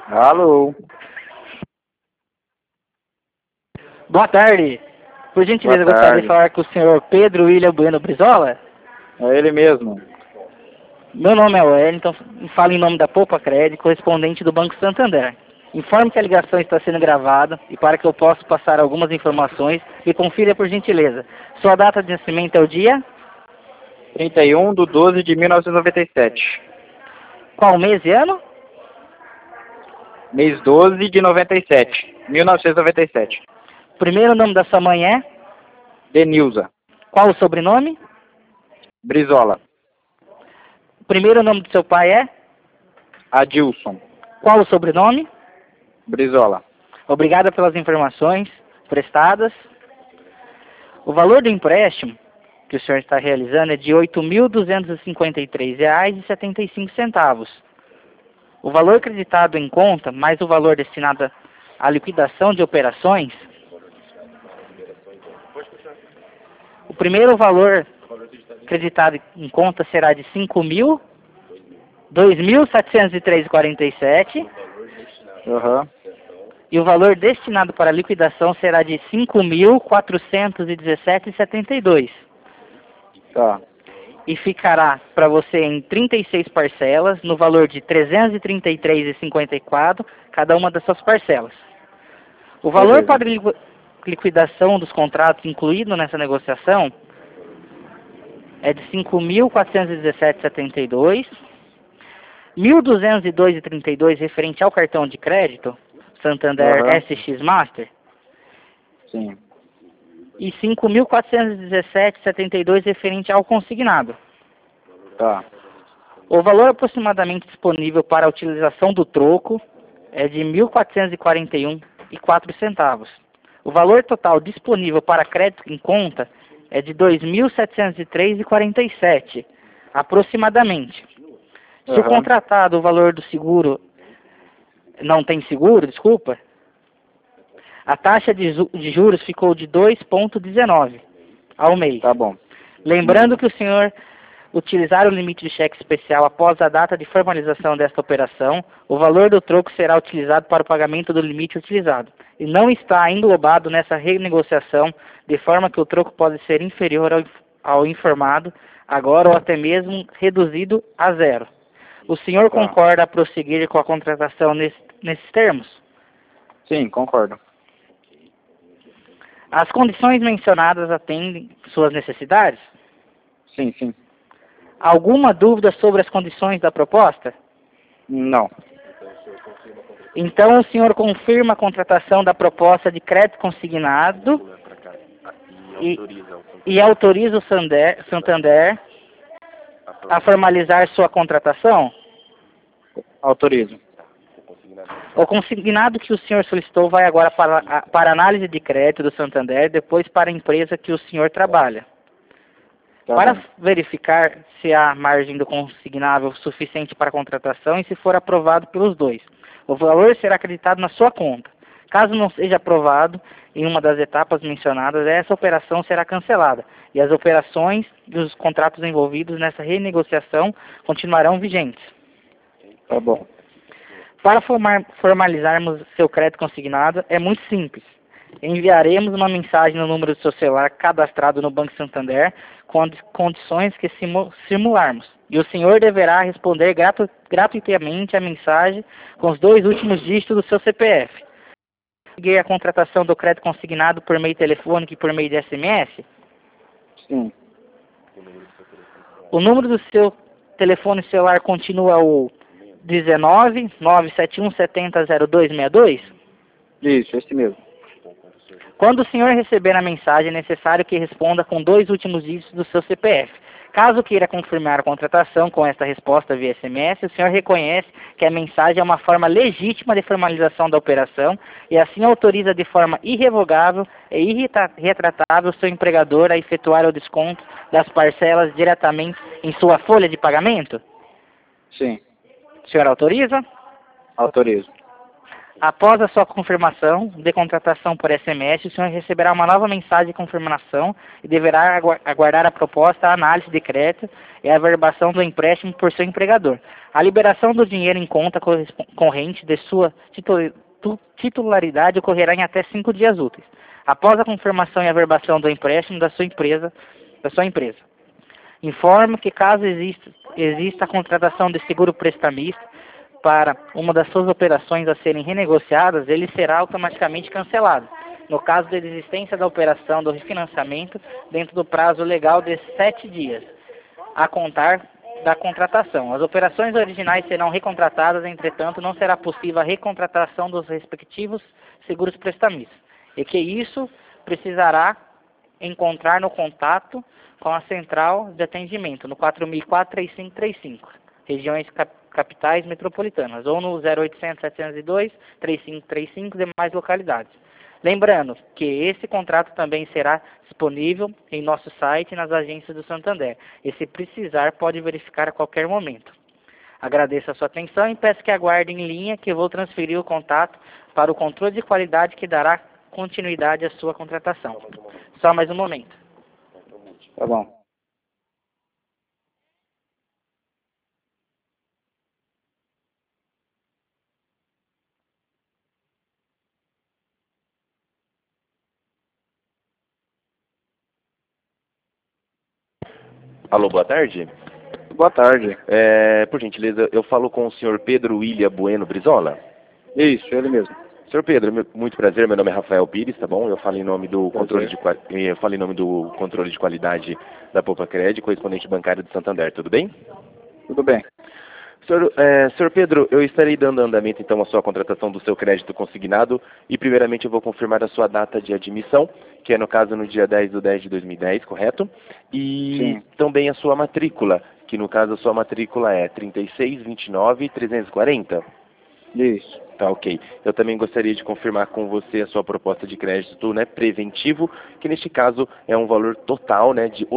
Alô? Boa tarde. Por gentileza, Boa gostaria tarde. de falar com o senhor Pedro William Bueno Brizola. É ele mesmo. Meu nome é Wellington e falo em nome da Poupa Crédito, correspondente do Banco Santander. Informe que a ligação está sendo gravada e para que eu possa passar algumas informações, me confira por gentileza. Sua data de nascimento é o dia? 31/12/1997. Qual mês e ano? Mês 12 de 97. 1997. Primeiro nome da sua mãe é? Denilza. Qual o sobrenome? Brizola. Primeiro nome do seu pai é? Adilson. Qual o sobrenome? Brizola. Obrigado pelas informações prestadas. O valor do empréstimo que o senhor está realizando é de R$ 8.253,75. O valor creditado em conta, mais o valor destinado à liquidação de operações, o primeiro valor creditado em conta será de R$ 2.703,47. Aham. E o valor destinado para liquidação será de R$ 5.417,72. Tá. E ficará para você em 36 parcelas, no valor de R$ 333,54, cada uma das suas parcelas. O valor Beleza. para liquidação dos contratos incluído nessa negociação é de R$ 5.417,72, R$ 1.202,32 referente ao cartão de crédito Santander Aham. SX Master Sim. e R$ 5.417,72 referente ao consignado. Tá. O valor aproximadamente disponível para a utilização do troco é de R$ 1.441,04. O valor total disponível para crédito em conta é de R$ 2.703,47, aproximadamente. Se o Aham. contratado, o valor do seguro, não tem seguro, desculpa, a taxa de juros ficou de 2,19 ao mês. Tá bom. Lembrando que o senhor utilizar o limite de cheque especial após a data de formalização desta operação, o valor do troco será utilizado para o pagamento do limite utilizado e não está englobado nessa renegociação, de forma que o troco pode ser inferior ao informado agora ou até mesmo reduzido a zero. O senhor Tá. concorda a prosseguir com a contratação nesses termos? Sim, concordo. As condições mencionadas atendem suas necessidades? Sim, sim. Alguma dúvida sobre as condições da proposta? Não. Então o senhor confirma a contratação da proposta de crédito consignado e autoriza o Santander a formalizar sua contratação? Autorizo. O consignado que o senhor solicitou vai agora para análise de crédito do Santander, depois para a empresa que o senhor trabalha. Tá Para bom. verificar se há margem do consignável suficiente para a contratação e se for aprovado pelos dois, o valor será acreditado na sua conta. Caso não seja aprovado em uma das etapas mencionadas, essa operação será cancelada e as operações e os contratos envolvidos nessa renegociação continuarão vigentes. Tá bom. Para formalizarmos seu crédito consignado, é muito simples. Enviaremos uma mensagem no número do seu celular cadastrado no Banco Santander com as condições que simularmos. E o senhor deverá responder gratuitamente a mensagem com os 2 últimos dígitos do seu CPF. Conseguir a contratação do crédito consignado por meio telefônico e por meio de SMS? Sim. O número do seu telefone celular continua o 19 971 70 0262? Isso, esse mesmo. Quando o senhor receber a mensagem, é necessário que responda com 2 últimos dígitos do seu CPF. Caso queira confirmar a contratação com esta resposta via SMS, o senhor reconhece que a mensagem é uma forma legítima de formalização da operação e assim autoriza de forma irrevogável e irretratável o seu empregador a efetuar o desconto das parcelas diretamente em sua folha de pagamento? Sim. O senhor autoriza? Autorizo. Após a sua confirmação de contratação por SMS, o senhor receberá uma nova mensagem de confirmação e deverá aguardar a proposta, a análise de crédito e a averbação do empréstimo por seu empregador. A liberação do dinheiro em conta corrente de sua titularidade ocorrerá em até 5 dias úteis, após a confirmação e averbação do empréstimo da sua empresa. Informa que caso exista a contratação de seguro prestamista para uma das suas operações a serem renegociadas, ele será automaticamente cancelado, no caso de existência da operação do refinanciamento dentro do prazo legal de 7 dias, a contar da contratação. As operações originais serão recontratadas, entretanto, não será possível a recontratação dos respectivos seguros prestamistas, e que isso precisará encontrar no contato com a central de atendimento, no 4004-3535, regiões capitais metropolitanas, ou no 0800-702-3535, demais localidades. Lembrando que esse contrato também será disponível em nosso site e nas agências do Santander, e se precisar pode verificar a qualquer momento. Agradeço a sua atenção e peço que aguarde em linha que eu vou transferir o contato para o controle de qualidade que dará continuidade à sua contratação. Só mais um momento. Tá bom. Alô, boa tarde. Boa tarde. Por gentileza, eu falo com o senhor Pedro William Bueno Brizola. Isso, ele mesmo. Senhor Pedro, muito prazer, meu nome é Rafael Pires, tá bom? Eu falo em nome do Prazer. controle de qualidade da Poupa Cred, correspondente bancário do Santander, tudo bem? Tudo bem. Senhor Pedro, eu estarei dando andamento então à sua contratação do seu crédito consignado e primeiramente eu vou confirmar a sua data de admissão, que é no caso no dia 10/10/2010, correto? E Sim. também a sua matrícula, que no caso a sua matrícula é 3629-340. Isso. Tá, ok. Eu também gostaria de confirmar com você a sua proposta de crédito, né, preventivo, que neste caso é um valor total, né, de R$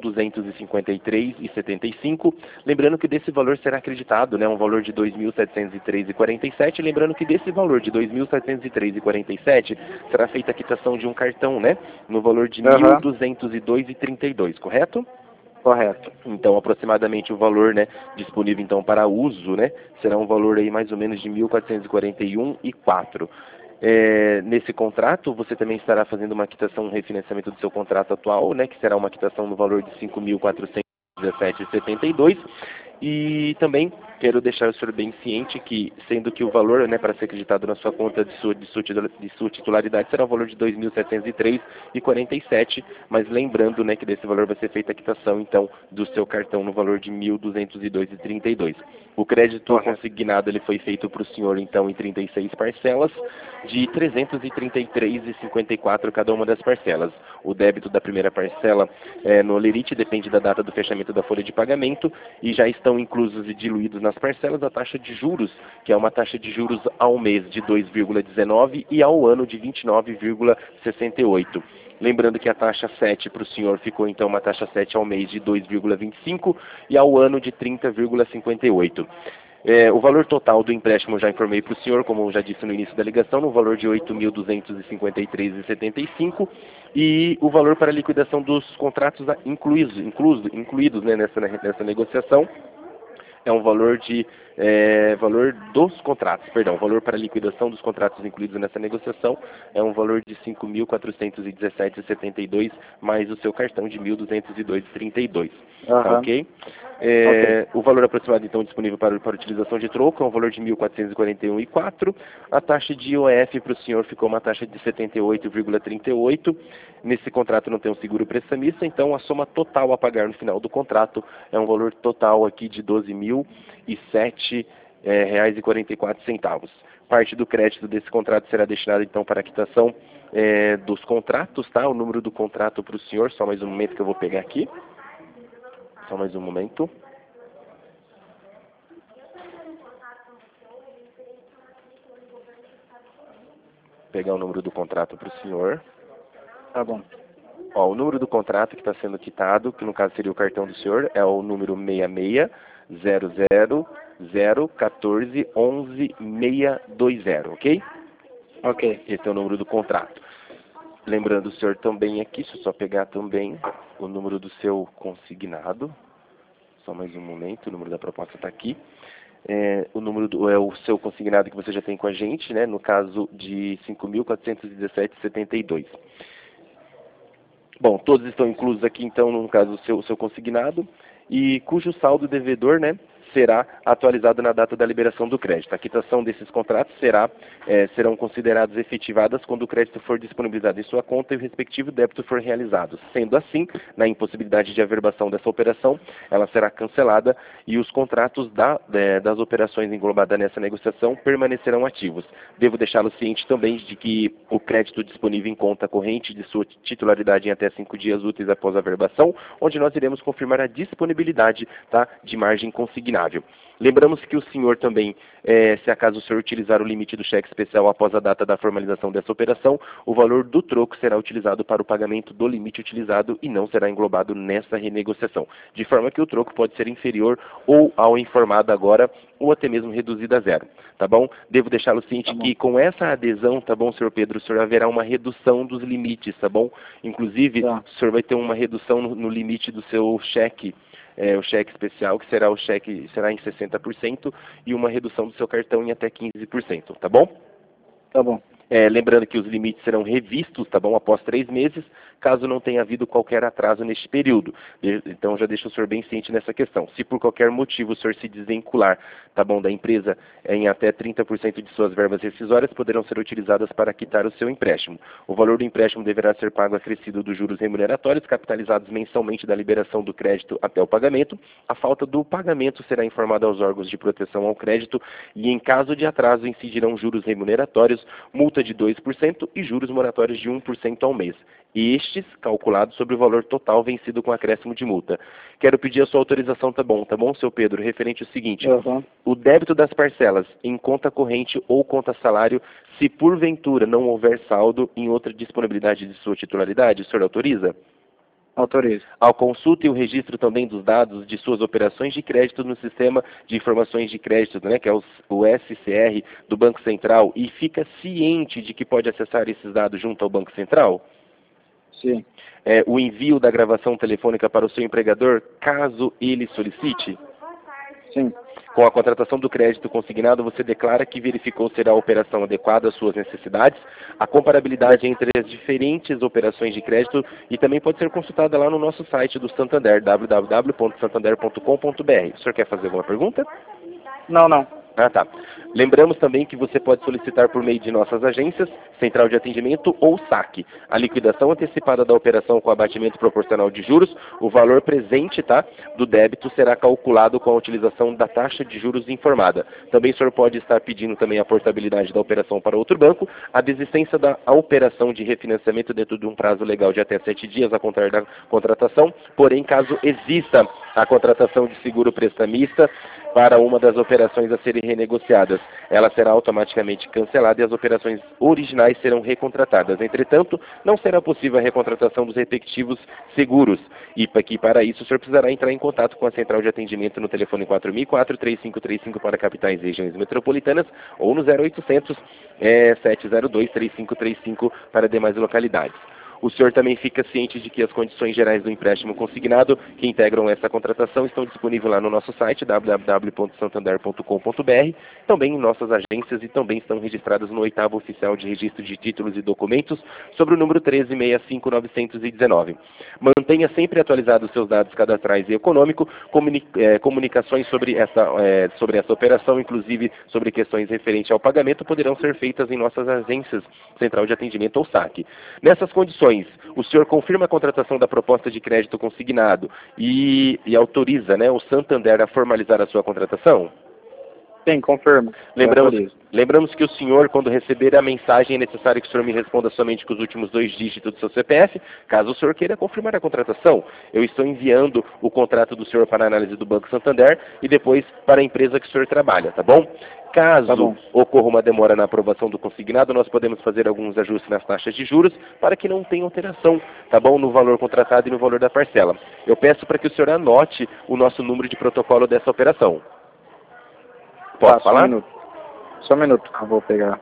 8.253,75. Lembrando que desse valor será acreditado, né, um valor de R$ 2.703,47. Lembrando que desse valor de R$ 2.703,47 será feita a quitação de um cartão, né, no valor de R$ 1.202,32, correto? Correto. Então, aproximadamente o valor, né, disponível então para uso, né, será um valor aí mais ou menos de R$ 1.441,04. Nesse contrato, você também estará fazendo uma quitação, um refinanciamento do seu contrato atual, né, que será uma quitação no valor de R$ 5.417,72. E também quero deixar o senhor bem ciente que, sendo que o valor, né, para ser acreditado na sua conta de sua titularidade será o valor de R$ 2.703,47, mas lembrando, né, que desse valor vai ser feita a quitação, então, do seu cartão no valor de R$ 1.202,32. O crédito consignado ele foi feito para o senhor, então, em 36 parcelas de R$ 333,54 cada uma das parcelas. O débito da primeira parcela no lerite depende da data do fechamento da folha de pagamento e já estão inclusos e diluídos nas parcelas a taxa de juros, que é uma taxa de juros ao mês de 2,19 e ao ano de 29,68. Lembrando que a taxa 7 para o senhor ficou então uma taxa 7 ao mês de 2,25 e ao ano de 30,58. O valor total do empréstimo eu já informei para o senhor, como eu já disse no início da ligação, no valor de R$ 8.253,75 e o valor para liquidação dos contratos incluídos, né, nessa negociação é um valor de o valor para liquidação dos contratos incluídos nessa negociação é um valor de R$ 5.417,72 mais o seu cartão de R$ 1.202,32. Tá, ok? O valor aproximado, então, disponível para utilização de troco é um valor de R$ 1.441,04. A taxa de IOF para o senhor ficou uma taxa de 78,38. Nesse contrato não tem um seguro prestamista, então a soma total a pagar no final do contrato é um valor total aqui de R$ 12.007,44. Parte do crédito desse contrato será destinado, então, para a quitação dos contratos, tá? O número do contrato para o senhor, só mais um momento que eu vou pegar aqui. Só mais um momento. Pegar o número do contrato para o senhor. Tá bom. Ó, o número do contrato que está sendo quitado, que no caso seria o cartão do senhor, é o número 014-11-620, ok? Ok. Esse é o número do contrato. Lembrando o senhor também aqui, deixa eu só pegar também o número do seu consignado. Só mais um momento, o número da proposta está aqui. O número é o seu consignado que você já tem com a gente, né? No caso de 5.417,72. Bom, todos estão inclusos aqui, então, no caso, o seu consignado, e cujo saldo devedor, né, será atualizado na data da liberação do crédito. A quitação desses contratos serão consideradas efetivadas quando o crédito for disponibilizado em sua conta e o respectivo débito for realizado. Sendo assim, na impossibilidade de averbação dessa operação, ela será cancelada e os contratos das operações englobadas nessa negociação permanecerão ativos. Devo deixá-lo ciente também de que o crédito disponível em conta corrente de sua titularidade em até 5 dias úteis após a averbação, onde nós iremos confirmar a disponibilidade, tá, de margem consignável. Lembramos que o senhor também, se acaso o senhor utilizar o limite do cheque especial após a data da formalização dessa operação, o valor do troco será utilizado para o pagamento do limite utilizado e não será englobado nessa renegociação, de forma que o troco pode ser inferior ou ao informado agora, ou até mesmo reduzido a zero, tá bom? Devo deixá-lo ciente que com essa adesão, tá bom, senhor Pedro, o senhor haverá uma redução dos limites, tá bom? Inclusive, o senhor vai ter uma redução no limite do seu cheque, o cheque especial, que será em 60%, e uma redução do seu cartão em até 15%, tá bom? Tá bom. Lembrando que os limites serão revistos, tá bom, após 3 meses, caso não tenha havido qualquer atraso neste período. Então já deixo o senhor bem ciente nessa questão. Se por qualquer motivo o senhor se desvincular, tá bom, da empresa em até 30% de suas verbas rescisórias, poderão ser utilizadas para quitar o seu empréstimo. O valor do empréstimo deverá ser pago acrescido dos juros remuneratórios, capitalizados mensalmente da liberação do crédito até o pagamento. A falta do pagamento será informada aos órgãos de proteção ao crédito e, em caso de atraso, incidirão juros remuneratórios, multa de 2% e juros moratórios de 1% ao mês. Estes calculados sobre o valor total vencido com acréscimo de multa. Quero pedir a sua autorização, tá bom, seu Pedro, referente ao seguinte: o débito das parcelas em conta corrente ou conta salário, se porventura não houver saldo em outra disponibilidade de sua titularidade, o senhor autoriza? Autorizo. Ao consulta e o registro também dos dados de suas operações de crédito no Sistema de Informações de Crédito, né, que é o SCR do Banco Central, e fica ciente de que pode acessar esses dados junto ao Banco Central? Sim. O envio da gravação telefônica para o seu empregador, caso ele solicite? Sim. Com a contratação do crédito consignado, você declara que verificou ser a operação adequada às suas necessidades, a comparabilidade entre as diferentes operações de crédito, e também pode ser consultada lá no nosso site do Santander, www.santander.com.br. O senhor quer fazer alguma pergunta? Não. Ah, tá. Lembramos também que você pode solicitar por meio de nossas agências, Central de Atendimento ou SAC, a liquidação antecipada da operação com abatimento proporcional de juros. O valor presente, tá, do débito será calculado com a utilização da taxa de juros informada. Também o senhor pode estar pedindo também a portabilidade da operação para outro banco, a desistência da operação de refinanciamento dentro de um prazo legal de até 7 dias a contar da contratação. Porém, caso exista a contratação de seguro prestamista para uma das operações a serem renegociadas, ela será automaticamente cancelada e as operações originais serão recontratadas. Entretanto, não será possível a recontratação dos respectivos seguros. E para isso, o senhor precisará entrar em contato com a Central de Atendimento no telefone 4004-3535 para capitais e regiões metropolitanas, ou no 0800 702-3535 para demais localidades. O senhor também fica ciente de que as condições gerais do empréstimo consignado que integram essa contratação estão disponíveis lá no nosso site, www.santander.com.br, também em nossas agências, e também estão registradas no 8º Oficial de Registro de Títulos e Documentos, sobre o número 1365919. Mantenha sempre atualizados seus dados cadastrais e econômicos, comunicações sobre essa operação, inclusive sobre questões referentes ao pagamento, poderão ser feitas em nossas agências, Central de Atendimento ou SAC. Nessas condições, o senhor confirma a contratação da proposta de crédito consignado e autoriza, né, o Santander a formalizar a sua contratação? Sim, confirmo. Lembramos que o senhor, quando receber a mensagem, é necessário que o senhor me responda somente com os últimos 2 dígitos do seu CPF, caso o senhor queira confirmar a contratação. Eu estou enviando o contrato do senhor para a análise do Banco Santander e depois para a empresa que o senhor trabalha, tá bom? Caso ocorra uma demora na aprovação do consignado, nós podemos fazer alguns ajustes nas taxas de juros para que não tenha alteração, tá bom, no valor contratado e no valor da parcela. Eu peço para que o senhor anote o nosso número de protocolo dessa operação. Posso falar? Só um minuto. Só um minuto que eu vou pegar.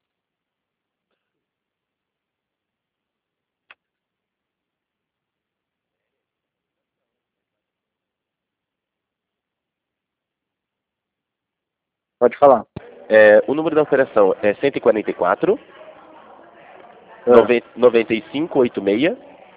Pode falar. O número da operação é 144 9586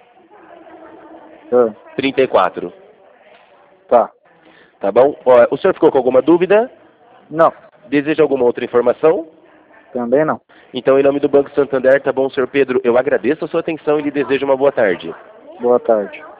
34. Tá. Tá bom? Ó, o senhor ficou com alguma dúvida? Não, Deseja alguma outra informação? também não. Então, em nome do Banco Santander, tá bom, senhor Pedro? Eu agradeço a sua atenção e lhe desejo uma boa tarde. Boa tarde.